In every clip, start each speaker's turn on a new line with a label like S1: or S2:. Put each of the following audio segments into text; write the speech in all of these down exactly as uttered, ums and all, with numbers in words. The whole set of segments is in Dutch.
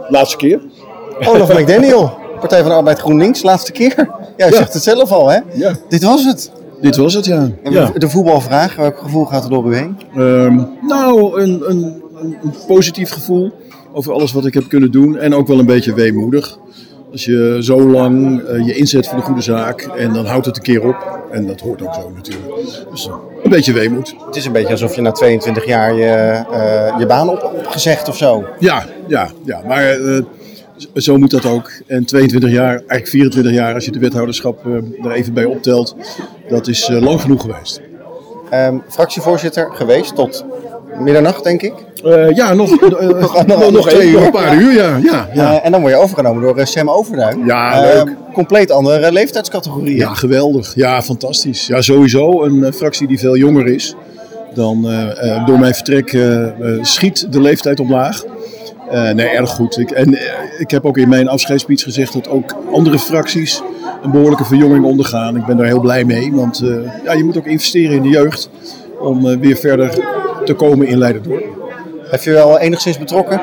S1: laatste keer.
S2: Olaf McDaniel, Partij van de Arbeid GroenLinks, laatste keer. Ja, je
S1: Ja.
S2: zegt het zelf al, hè?
S1: Ja.
S2: Dit was het.
S1: Dit was het, ja.
S2: En
S1: ja.
S2: de voetbalvraag, welk gevoel gaat er door u heen?
S1: Um, nou, een, een, een positief gevoel over alles wat ik heb kunnen doen. En ook wel een beetje weemoedig. Als je zo lang uh, je inzet voor de goede zaak en dan houdt het een keer op. En dat hoort ook zo natuurlijk. Dus uh, een beetje weemoed.
S2: Het is een beetje alsof je na tweeëntwintig jaar je, uh, je baan op, opgezegd of zo.
S1: Ja, ja, ja. Maar uh, zo moet dat ook. En tweeëntwintig jaar, eigenlijk vierentwintig jaar als je de wethouderschap uh, er even bij optelt. Dat is uh, lang genoeg geweest.
S2: Um, fractievoorzitter geweest tot middernacht, denk ik.
S1: Uh, ja, nog, uh, nog, nog, nog,
S2: twee
S1: even,
S2: uur.
S1: nog een paar uur. Ja, ja, ja.
S2: Uh, en dan word je overgenomen door uh, Sam Overduin.
S1: Ja,
S2: uh,
S1: leuk.
S2: Compleet andere leeftijdscategorieën.
S1: Ja, geweldig. Ja, fantastisch. Ja, sowieso een uh, fractie die veel jonger is. Dan uh, uh, door mijn vertrek uh, uh, schiet de leeftijd omlaag. Uh, nee, erg goed. Ik, en uh, ik heb ook in mijn afscheidsspeech gezegd dat ook andere fracties een behoorlijke verjonging ondergaan. Ik ben daar heel blij mee, want uh, ja, je moet ook investeren in de jeugd om uh, weer verder te komen in Leiderdorp.
S2: Heb je wel enigszins betrokken?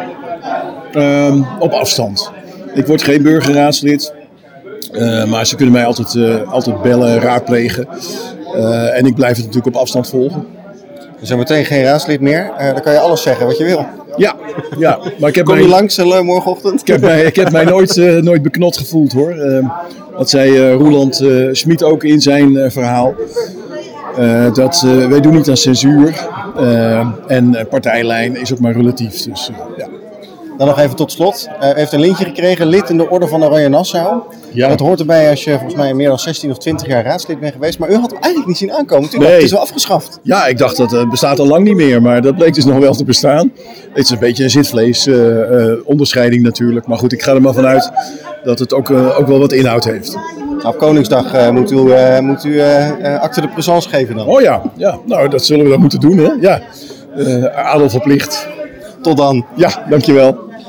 S1: Um, op afstand. Ik word geen burgerraadslid, uh, maar ze kunnen mij altijd, uh, altijd bellen, raadplegen. Uh, en ik blijf het natuurlijk op afstand volgen.
S2: Dus er meteen geen raadslid meer. Uh, dan kan je alles zeggen wat je wil.
S1: Ja, ja. Maar ik heb
S2: Kom je
S1: mij,
S2: langs uh, morgenochtend?
S1: Ik heb mij, ik heb mij nooit, uh, nooit beknot gevoeld hoor. Uh, dat zei uh, Roeland uh, Smit ook in zijn uh, verhaal. Uh, dat, uh, wij doen niet aan censuur. Uh, en uh, partijlijn is ook maar relatief. Dus, uh, ja.
S2: Dan nog even tot slot. Uh, u heeft een lintje gekregen, lid in de Orde van Oranje Nassau.
S1: Ja.
S2: Dat hoort erbij als je volgens mij meer dan zestien of twintig jaar raadslid bent geweest. Maar u had hem eigenlijk niet zien aankomen. Toen
S1: Nee.
S2: Het is wel afgeschaft.
S1: Ja, ik dacht dat het bestaat al lang niet meer, maar dat bleek dus nog wel te bestaan. Het is een beetje een zitvlees uh, uh, onderscheiding natuurlijk. Maar goed, ik ga er maar vanuit dat het ook, uh, ook wel wat inhoud heeft.
S2: Nou, op Koningsdag uh, moet u, uh, moet u uh, uh, acte de présence geven dan.
S1: Oh ja, ja, nou dat zullen we dan moeten doen hè. Ja, uh, adel verplicht.
S2: Tot dan.
S1: Ja, dankjewel.